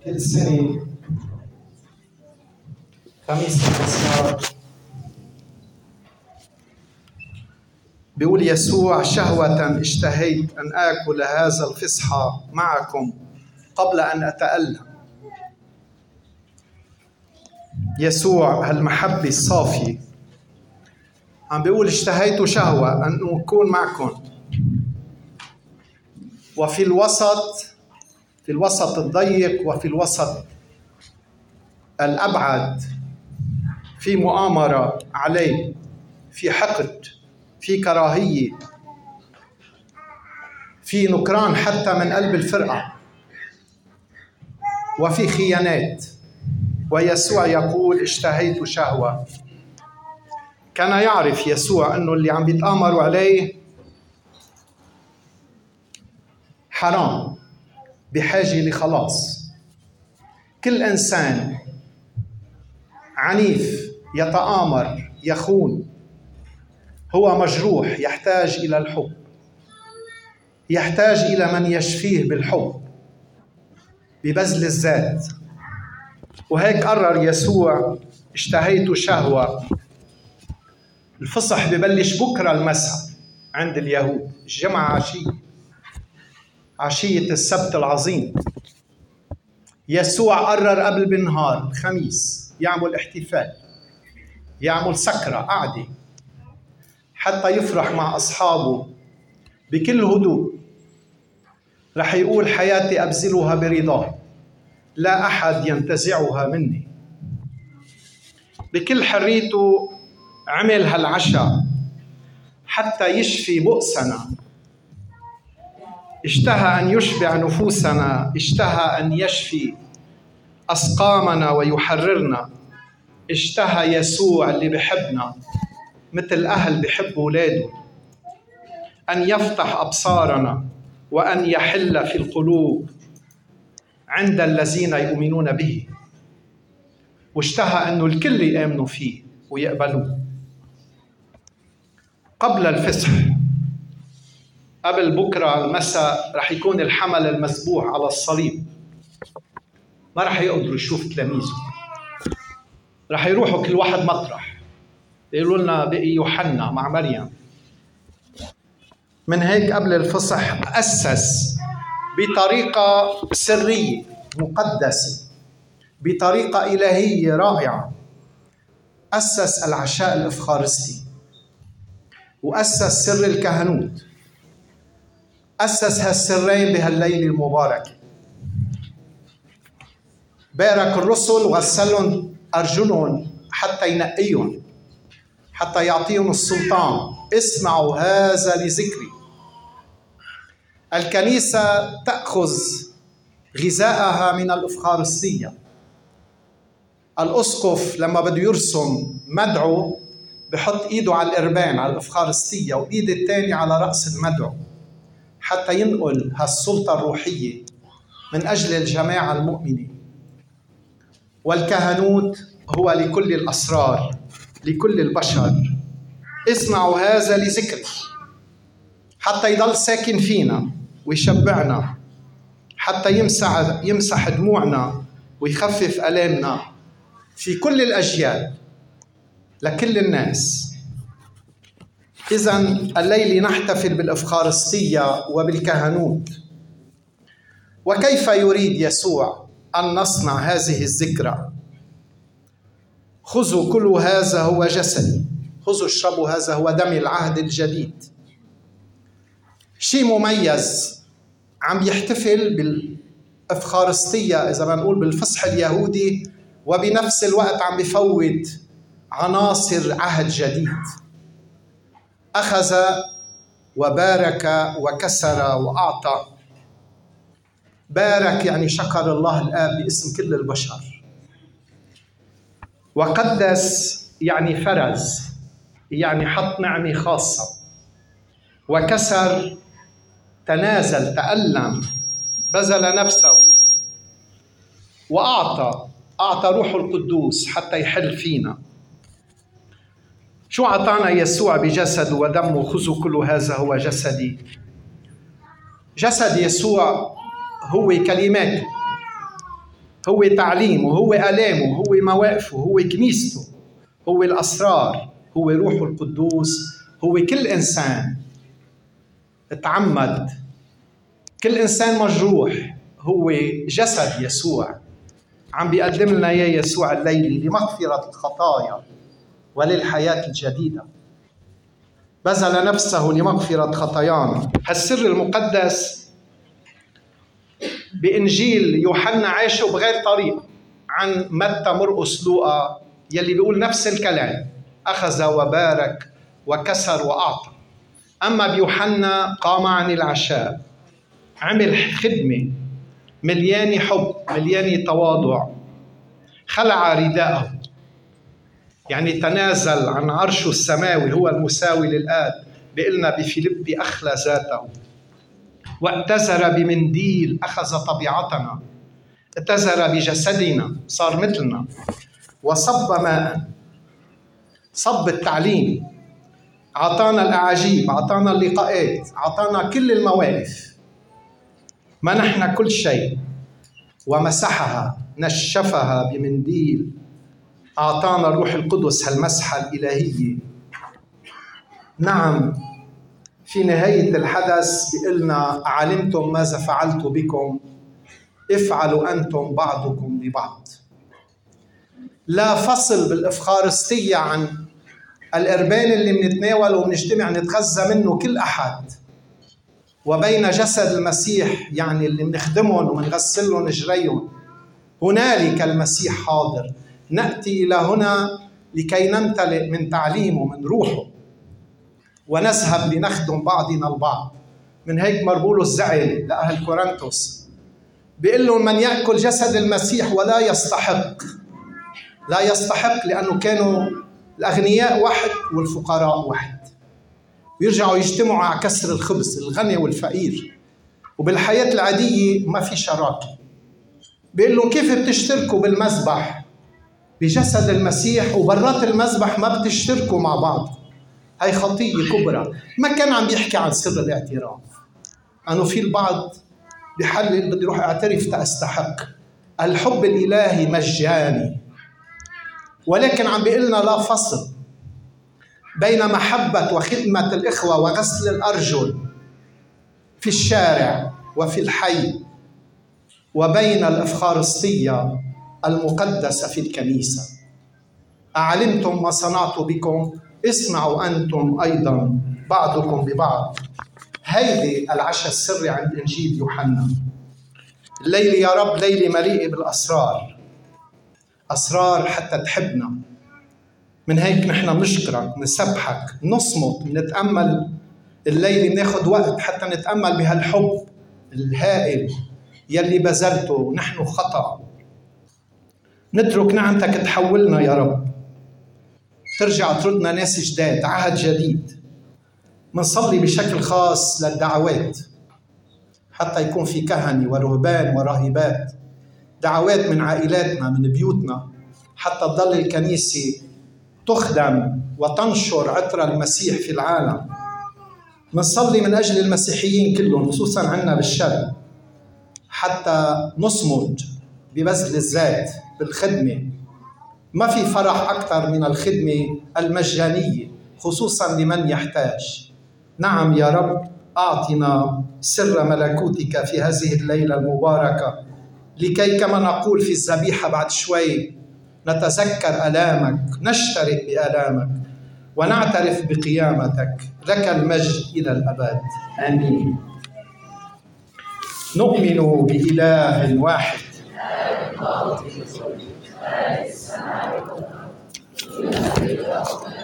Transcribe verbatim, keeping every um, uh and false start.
كل سنة خميس المساء بيقول يسوع: شهوة اشتهيت أن آكل هذا الفصحى معكم قبل أن أتألم. يسوع هالمحبة الصافية عم بيقول اشتهيت شهوة أن أكون معكم، وفي الوسط في الوسط الضيق وفي الوسط الأبعد في مؤامرة عليه، في حقد، في كراهية، في نكران حتى من قلب الفرقة، وفي خيانات. ويسوع يقول اشتهيت شهوة. كان يعرف يسوع أنه اللي عم بيتآمروا عليه حرام، بحاجة لخلاص. كل إنسان عنيف يتآمر يخون هو مجروح، يحتاج إلى الحب، يحتاج إلى من يشفيه بالحب ببذل الذات. وهيك قرر يسوع اشتهيت شهوة. الفصح ببلش بكرة المساء عند اليهود، الجمعة عشية عشية السبت العظيم. يسوع قرر قبل بالنهار الخميس يعمل احتفال، يعمل سكرة قعدة حتى يفرح مع أصحابه بكل هدوء. رح يقول حياتي أبذلها برضاه، لا أحد ينتزعها مني. بكل حريته عمل هالعشاء حتى يشفي بؤسنا، اشتهى أن يشبع نفوسنا، اشتهى أن يشفي أسقامنا ويحررنا. اشتهى يسوع اللي بحبنا مثل أهل بحب ولاده أن يفتح أبصارنا وأن يحل في القلوب عند الذين يؤمنون به، واشتهى أنه الكل يآمنوا فيه ويقبلوه. قبل الفصح، قبل بكرة المساء، رح يكون الحمل المذبوح على الصليب. ما رح يقدروا يشوف تلاميذه، رح يروحوا كل واحد مطرح. يقولوا لنا بقي يوحنا مع مريم. من هيك قبل الفصح أسس بطريقة سرية مقدسة، بطريقة إلهية رائعة، أسس العشاء الإفخارستي، وأسس سر الكهنوت. أسس هالسرين بهالليلة المباركة. بارك الرسل وغسلهم أرجلهم حتى ينقيهم، حتى يعطيهم السلطان. اسمعوا هذا لذكري. الكنيسة تأخذ غذاءها من الإفخارستية. الأسقف لما بده يرسم مدعو بحط إيده على الإربان على الإفخارستية وإيد الثاني على رأس المدعو حتى ينقل هالسلطة الروحية من أجل الجماعة المؤمنة. والكهنوت هو لكل الأسرار، لكل البشر. اسمعوا هذا لذكري، حتى يضل ساكن فينا ويشبعنا، حتى يمسح يمسح دموعنا ويخفف آلامنا في كل الأجيال لكل الناس. إذن الليلة نحتفل بالإفخارستية وبالكهنوت. وكيف يريد يسوع أن نصنع هذه الذكرى؟ خذوا كلوا هذا هو جسدي، خذوا اشربوا هذا هو دم العهد الجديد. شيء مميز، عم يحتفل بالإفخارستية إذا ما نقول بالفصح اليهودي، وبنفس الوقت عم بفوت عناصر عهد جديد. أخذ وبارك وكسر وأعطى. بارك يعني شكر الله الآب باسم كل البشر. وقدس يعني فرز، يعني حط نعمة خاصة. وكسر تنازل، تألم، بذل نفسه. وأعطى، أعطى روح القدوس حتى يحل فينا. شو أعطانا يسوع بجسده ودمه؟ خذوا كل هذا هو جسدي. جسد يسوع هو كلماته، هو تعليمه، هو آلامه، هو مواقفه، هو كنيسته، هو الأسرار، هو روحه القدوس، هو كل إنسان تعمد، كل إنسان مجروح، هو جسد يسوع عم بيقدم لنا إياه يسوع الليلي لمغفرة الخطايا وللحياة الجديدة. بذل نفسه لمغفرة خطايانا. هالسر المقدس بإنجيل يوحنا عاشه بغير طريقة عن متى مرقس لوقا، يلي بيقول نفس الكلام، أخذ وبارك وكسر وأعطى. أما بيوحنا قام عن العشاء، عمل خدمة مليانة حب، مليانة تواضع، خلع رداءه، يعني تنازل عن عرشه السماوي، هو المساوي للآب، بقلنا بفيلبي أخلى ذاته، واتزر بمنديل، أخذ طبيعتنا، اتزر بجسدنا، صار مثلنا، وصب ماء، صب التعليم، عطانا الأعاجيب، عطانا اللقاءات، عطانا كل المواقف، منحنا كل شيء ومسحها، نشفها بمنديل، أعطانا الروح القدس هالمسحة الإلهية. نعم، في نهاية الحدث بيقولنا علمتم ماذا فعلت بكم، افعلوا أنتم بعضكم ببعض. لا فصل بالإفخارستية عن الإربان اللي منتناوله ومنجتمع نتغذى منه كل أحد، وبين جسد المسيح، يعني اللي منخدمهم ومنغسلهم رجليهم. هنالك المسيح حاضر، نأتي إلى هنا لكي نمتلئ من تعليمه، من روحه، ونذهب لنخدم بعضنا البعض. من هيك مربولوس زعل لأهل كورنثوس، بيقول لهم من يأكل جسد المسيح ولا يستحق، لا يستحق، لأنه كانوا الأغنياء واحد والفقراء واحد، ويرجعوا يجتمعوا على كسر الخبز، الغني والفقير، وبالحياة العادية ما في شراكة. بيقول لهم كيف بتشتركوا بالمذبح بجسد المسيح وبرات المذبح ما بتشتركوا مع بعض؟ هاي خطية كبرى. ما كان عم بيحكي عن سر الاعتراف، أنه في البعض بيحلل بدي روح اعترف تأستحق. الحب الإلهي مجاني، ولكن عم بيقلنا لا فصل بين محبة وخدمة الإخوة وغسل الأرجل في الشارع وفي الحي، وبين الإفخارستية المقدسة في الكنيسة. أعلمتم ما صنعت بكم، اصنعوا أنتم أيضا بعضكم ببعض. هيدي العشاء السري عند إنجيل يوحنا. الليلة يا رب ليلة مليئة بالأسرار، أسرار حتى تحبنا. من هيك نحن بنشكرك، بنسبحك، نصمت، بنتأمل الليلة، بناخد وقت حتى نتأمل بهالحب الهائل يلي بذلته. نحن خطأ، نترك نعمتك تحولنا يا رب، ترجع تردنا ناس جداد، عهد جديد. منصلي بشكل خاص للدعوات، حتى يكون في كهنة ورهبان وراهبات، دعوات من عائلاتنا، من بيوتنا، حتى تضل الكنيسة تخدم وتنشر عطر المسيح في العالم. منصلي من أجل المسيحيين كلهم، خصوصا عنا بالشرق، حتى نصمد ببذل الذات بالخدمة. ما في فرح أكثر من الخدمة المجانية، خصوصا لمن يحتاج. نعم يا رب، أعطنا سر ملكوتك في هذه الليلة المباركة، لكي كما نقول في الذبيحة بعد شوي نتذكر آلامك، نشترك بآلامك، ونعترف بقيامتك. لك المجد إلى الأبد، آمين. نؤمن بإله واحد.